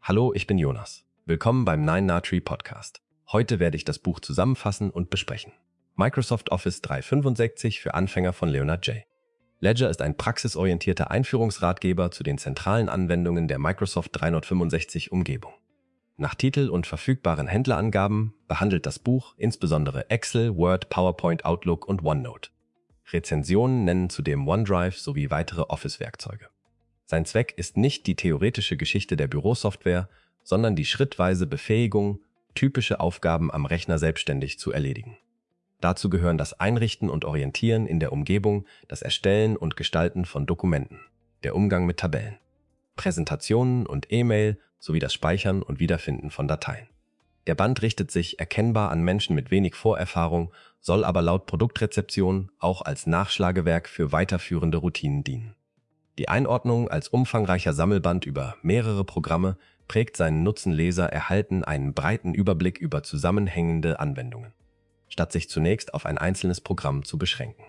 Hallo, ich bin Jonas. Willkommen beim 9na-Tree Podcast. Heute werde ich das Buch zusammenfassen und besprechen. Microsoft Office 365 für Anfänger von Leonard J. Ledger ist ein praxisorientierter Einführungsratgeber zu den zentralen Anwendungen der Microsoft 365-Umgebung. Nach Titel und verfügbaren Händlerangaben behandelt das Buch insbesondere Excel, Word, PowerPoint, Outlook und OneNote. Rezensionen nennen zudem OneDrive sowie weitere Office-Werkzeuge. Sein Zweck ist nicht die theoretische Geschichte der Bürosoftware, sondern die schrittweise Befähigung, typische Aufgaben am Rechner selbstständig zu erledigen. Dazu gehören das Einrichten und Orientieren in der Umgebung, das Erstellen und Gestalten von Dokumenten, der Umgang mit Tabellen, Präsentationen und E-Mail sowie das Speichern und Wiederfinden von Dateien. Der Band richtet sich erkennbar an Menschen mit wenig Vorerfahrung, soll aber laut Produktrezeption auch als Nachschlagewerk für weiterführende Routinen dienen. Die Einordnung als umfangreicher Sammelband über mehrere Programme prägt seinen Nutzen. Leser erhalten einen breiten Überblick über zusammenhängende Anwendungen, statt sich zunächst auf ein einzelnes Programm zu beschränken.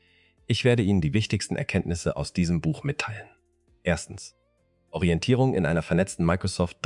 Ich werde Ihnen die wichtigsten Erkenntnisse aus diesem Buch mitteilen. Erstens. Orientierung in einer vernetzten Microsoft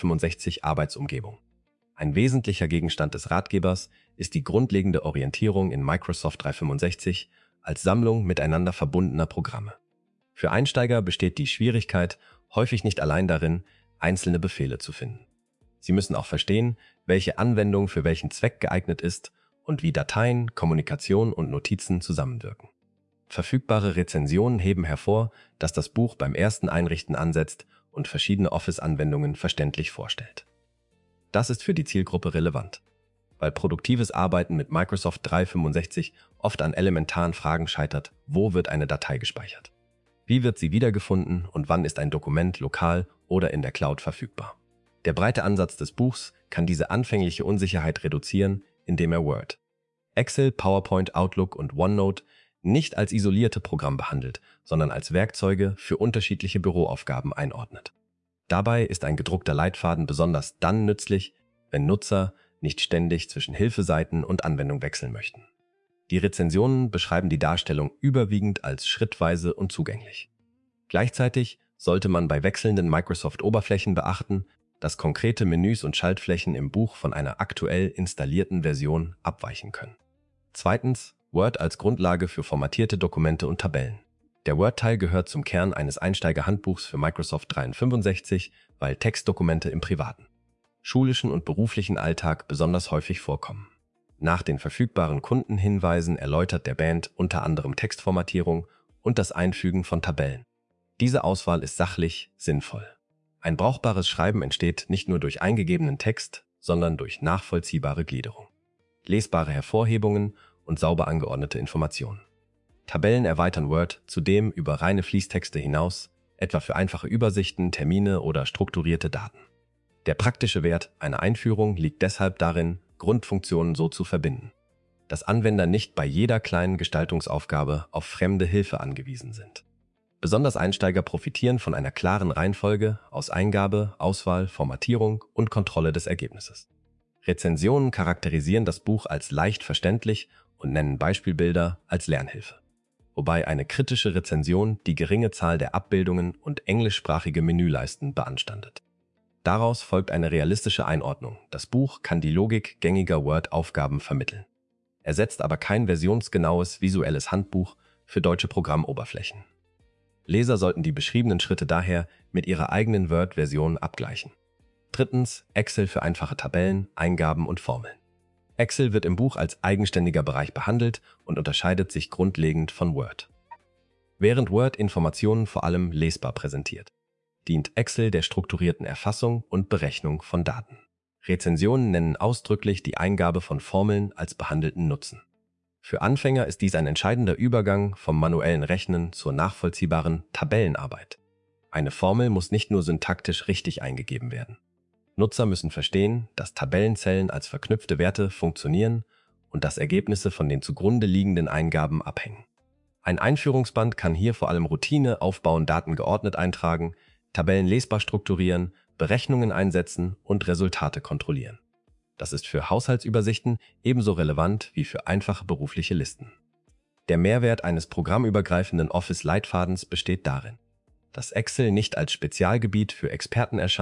365 Arbeitsumgebung. Ein wesentlicher Gegenstand des Ratgebers ist die grundlegende Orientierung in Microsoft 365 als Sammlung miteinander verbundener Programme. Für Einsteiger besteht die Schwierigkeit häufig nicht allein darin, einzelne Befehle zu finden. Sie müssen auch verstehen, welche Anwendung für welchen Zweck geeignet ist und wie Dateien, Kommunikation und Notizen zusammenwirken. Verfügbare Rezensionen heben hervor, dass das Buch beim ersten Einrichten ansetzt und verschiedene Office-Anwendungen verständlich vorstellt. Das ist für die Zielgruppe relevant, weil produktives Arbeiten mit Microsoft 365 oft an elementaren Fragen scheitert: Wo wird eine Datei gespeichert? Wie wird sie wiedergefunden und wann ist ein Dokument lokal oder in der Cloud verfügbar? Der breite Ansatz des Buchs kann diese anfängliche Unsicherheit reduzieren, indem er Word, Excel, PowerPoint, Outlook und OneNote nicht als isolierte Programme behandelt, sondern als Werkzeuge für unterschiedliche Büroaufgaben einordnet. Dabei ist ein gedruckter Leitfaden besonders dann nützlich, wenn Nutzer nicht ständig zwischen Hilfeseiten und Anwendung wechseln möchten. Die Rezensionen beschreiben die Darstellung überwiegend als schrittweise und zugänglich. Gleichzeitig sollte man bei wechselnden Microsoft-Oberflächen beachten, dass konkrete Menüs und Schaltflächen im Buch von einer aktuell installierten Version abweichen können. Zweitens, Word als Grundlage für formatierte Dokumente und Tabellen. Der Word-Teil gehört zum Kern eines Einsteigerhandbuchs für Microsoft 365, weil Textdokumente im privaten, schulischen und beruflichen Alltag besonders häufig vorkommen. Nach den verfügbaren Kundenhinweisen erläutert der Band unter anderem Textformatierung und das Einfügen von Tabellen. Diese Auswahl ist sachlich sinnvoll. Ein brauchbares Schreiben entsteht nicht nur durch eingegebenen Text, sondern durch nachvollziehbare Gliederung, lesbare Hervorhebungen und sauber angeordnete Informationen. Tabellen erweitern Word zudem über reine Fließtexte hinaus, etwa für einfache Übersichten, Termine oder strukturierte Daten. Der praktische Wert einer Einführung liegt deshalb darin, Grundfunktionen so zu verbinden, dass Anwender nicht bei jeder kleinen Gestaltungsaufgabe auf fremde Hilfe angewiesen sind. Besonders Einsteiger profitieren von einer klaren Reihenfolge aus Eingabe, Auswahl, Formatierung und Kontrolle des Ergebnisses. Rezensionen charakterisieren das Buch als leicht verständlich und nennen Beispielbilder als Lernhilfe, wobei eine kritische Rezension die geringe Zahl der Abbildungen und englischsprachige Menüleisten beanstandet. Daraus folgt eine realistische Einordnung. Das Buch kann die Logik gängiger Word-Aufgaben vermitteln, ersetzt aber kein versionsgenaues visuelles Handbuch für deutsche Programmoberflächen. Leser sollten die beschriebenen Schritte daher mit ihrer eigenen Word-Version abgleichen. Drittens, Excel für einfache Tabellen, Eingaben und Formeln. Excel wird im Buch als eigenständiger Bereich behandelt und unterscheidet sich grundlegend von Word. Während Word Informationen vor allem lesbar präsentiert, dient Excel der strukturierten Erfassung und Berechnung von Daten. Rezensionen nennen ausdrücklich die Eingabe von Formeln als behandelten Nutzen. Für Anfänger ist dies ein entscheidender Übergang vom manuellen Rechnen zur nachvollziehbaren Tabellenarbeit. Eine Formel muss nicht nur syntaktisch richtig eingegeben werden. Nutzer müssen verstehen, dass Tabellenzellen als verknüpfte Werte funktionieren und dass Ergebnisse von den zugrunde liegenden Eingaben abhängen. Ein Einführungsband kann hier vor allem Routine aufbauen, Daten geordnet eintragen, Tabellen lesbar strukturieren, Berechnungen einsetzen und Resultate kontrollieren. Das ist für Haushaltsübersichten ebenso relevant wie für einfache berufliche Listen. Der Mehrwert eines programmübergreifenden Office-Leitfadens besteht darin, dass Excel nicht als Spezialgebiet für Experten erscheint,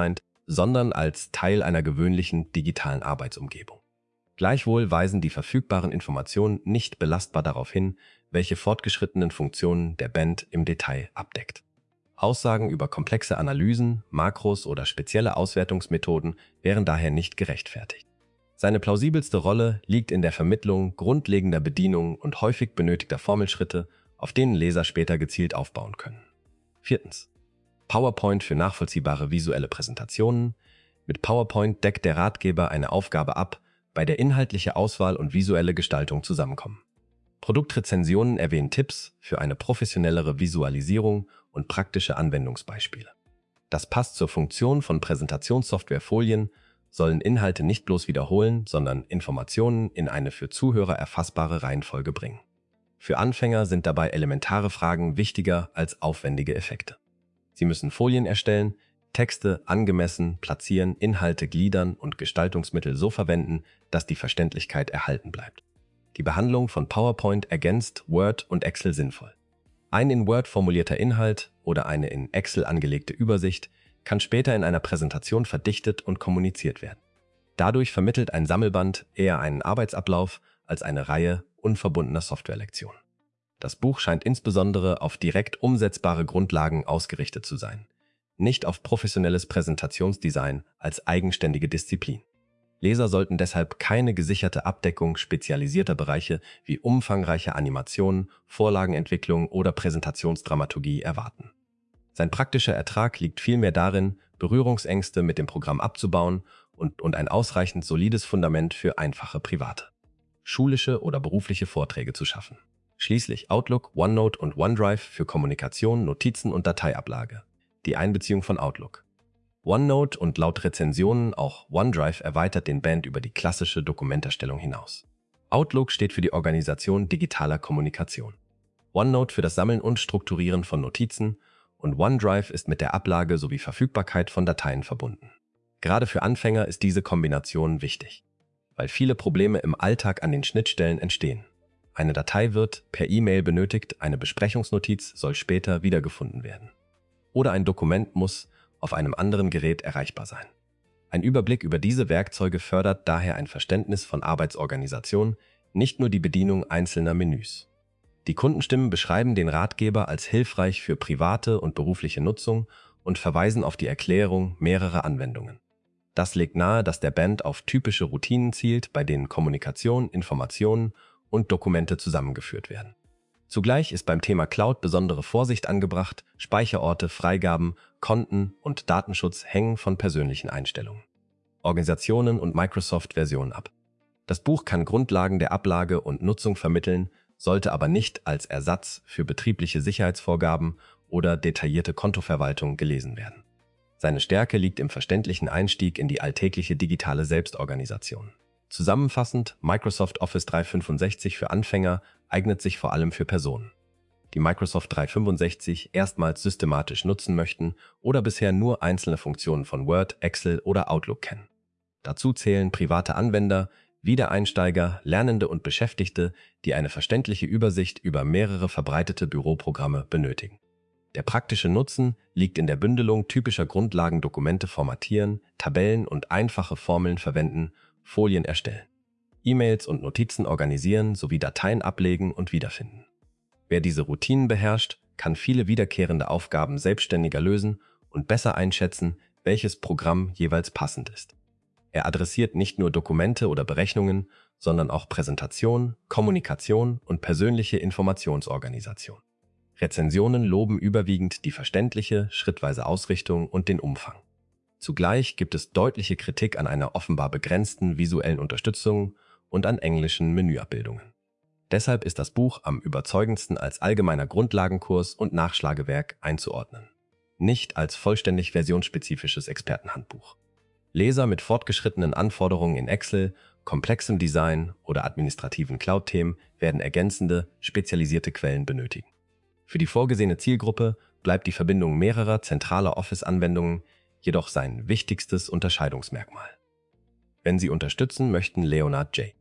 sondern als Teil einer gewöhnlichen digitalen Arbeitsumgebung. Gleichwohl weisen die verfügbaren Informationen nicht belastbar darauf hin, welche fortgeschrittenen Funktionen der Band im Detail abdeckt. Aussagen über komplexe Analysen, Makros oder spezielle Auswertungsmethoden wären daher nicht gerechtfertigt. Seine plausibelste Rolle liegt in der Vermittlung grundlegender Bedienungen und häufig benötigter Formelschritte, auf denen Leser später gezielt aufbauen können. 4. PowerPoint für nachvollziehbare visuelle Präsentationen. Mit PowerPoint deckt der Ratgeber eine Aufgabe ab, bei der inhaltliche Auswahl und visuelle Gestaltung zusammenkommen. Produktrezensionen erwähnen Tipps für eine professionellere Visualisierung und praktische Anwendungsbeispiele. Das passt zur Funktion von Präsentationssoftwarefolien, sollen Inhalte nicht bloß wiederholen, sondern Informationen in eine für Zuhörer erfassbare Reihenfolge bringen. Für Anfänger sind dabei elementare Fragen wichtiger als aufwendige Effekte. Sie müssen Folien erstellen, Texte angemessen platzieren, Inhalte gliedern und Gestaltungsmittel so verwenden, dass die Verständlichkeit erhalten bleibt. Die Behandlung von PowerPoint ergänzt Word und Excel sinnvoll. Ein in Word formulierter Inhalt oder eine in Excel angelegte Übersicht kann später in einer Präsentation verdichtet und kommuniziert werden. Dadurch vermittelt ein Sammelband eher einen Arbeitsablauf als eine Reihe unverbundener Softwarelektionen. Das Buch scheint insbesondere auf direkt umsetzbare Grundlagen ausgerichtet zu sein, nicht auf professionelles Präsentationsdesign als eigenständige Disziplin. Leser sollten deshalb keine gesicherte Abdeckung spezialisierter Bereiche wie umfangreiche Animationen, Vorlagenentwicklung oder Präsentationsdramaturgie erwarten. Sein praktischer Ertrag liegt vielmehr darin, Berührungsängste mit dem Programm abzubauen und ein ausreichend solides Fundament für einfache private, schulische oder berufliche Vorträge zu schaffen. Schließlich Outlook, OneNote und OneDrive für Kommunikation, Notizen und Dateiablage. Die Einbeziehung von Outlook. OneNote und laut Rezensionen auch OneDrive erweitert den Band über die klassische Dokumenterstellung hinaus. Outlook steht für die Organisation digitaler Kommunikation. OneNote für das Sammeln und Strukturieren von Notizen und OneDrive ist mit der Ablage sowie Verfügbarkeit von Dateien verbunden. Gerade für Anfänger ist diese Kombination wichtig, weil viele Probleme im Alltag an den Schnittstellen entstehen. Eine Datei wird per E-Mail benötigt, eine Besprechungsnotiz soll später wiedergefunden werden. Oder ein Dokument muss auf einem anderen Gerät erreichbar sein. Ein Überblick über diese Werkzeuge fördert daher ein Verständnis von Arbeitsorganisation, nicht nur die Bedienung einzelner Menüs. Die Kundenstimmen beschreiben den Ratgeber als hilfreich für private und berufliche Nutzung und verweisen auf die Erklärung mehrerer Anwendungen. Das legt nahe, dass der Band auf typische Routinen zielt, bei denen Kommunikation, Informationen und Dokumente zusammengeführt werden. Zugleich ist beim Thema Cloud besondere Vorsicht angebracht, Speicherorte, Freigaben, Konten und Datenschutz hängen von persönlichen Einstellungen, Organisationen und Microsoft-Versionen ab. Das Buch kann Grundlagen der Ablage und Nutzung vermitteln, sollte aber nicht als Ersatz für betriebliche Sicherheitsvorgaben oder detaillierte Kontoverwaltung gelesen werden. Seine Stärke liegt im verständlichen Einstieg in die alltägliche digitale Selbstorganisation. Zusammenfassend, Microsoft Office 365 für Anfänger eignet sich vor allem für Personen, die Microsoft 365 erstmals systematisch nutzen möchten oder bisher nur einzelne Funktionen von Word, Excel oder Outlook kennen. Dazu zählen private Anwender, Wiedereinsteiger, Lernende und Beschäftigte, die eine verständliche Übersicht über mehrere verbreitete Büroprogramme benötigen. Der praktische Nutzen liegt in der Bündelung typischer Grundlagen: Dokumente formatieren, Tabellen und einfache Formeln verwenden, Folien erstellen, E-Mails und Notizen organisieren sowie Dateien ablegen und wiederfinden. Wer diese Routinen beherrscht, kann viele wiederkehrende Aufgaben selbstständiger lösen und besser einschätzen, welches Programm jeweils passend ist. Er adressiert nicht nur Dokumente oder Berechnungen, sondern auch Präsentation, Kommunikation und persönliche Informationsorganisation. Rezensionen loben überwiegend die verständliche, schrittweise Ausrichtung und den Umfang. Zugleich gibt es deutliche Kritik an einer offenbar begrenzten visuellen Unterstützung und an englischen Menüabbildungen. Deshalb ist das Buch am überzeugendsten als allgemeiner Grundlagenkurs und Nachschlagewerk einzuordnen, nicht als vollständig versionsspezifisches Expertenhandbuch. Leser mit fortgeschrittenen Anforderungen in Excel, komplexem Design oder administrativen Cloud-Themen werden ergänzende, spezialisierte Quellen benötigen. Für die vorgesehene Zielgruppe bleibt die Verbindung mehrerer zentraler Office-Anwendungen jedoch sein wichtigstes Unterscheidungsmerkmal. Wenn Sie unterstützen möchten, Leonard J.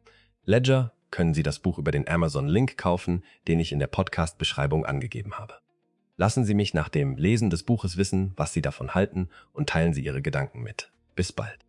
Ledger, können Sie das Buch über den Amazon-Link kaufen, den ich in der Podcast-Beschreibung angegeben habe. Lassen Sie mich nach dem Lesen des Buches wissen, was Sie davon halten und teilen Sie Ihre Gedanken mit. Bis bald.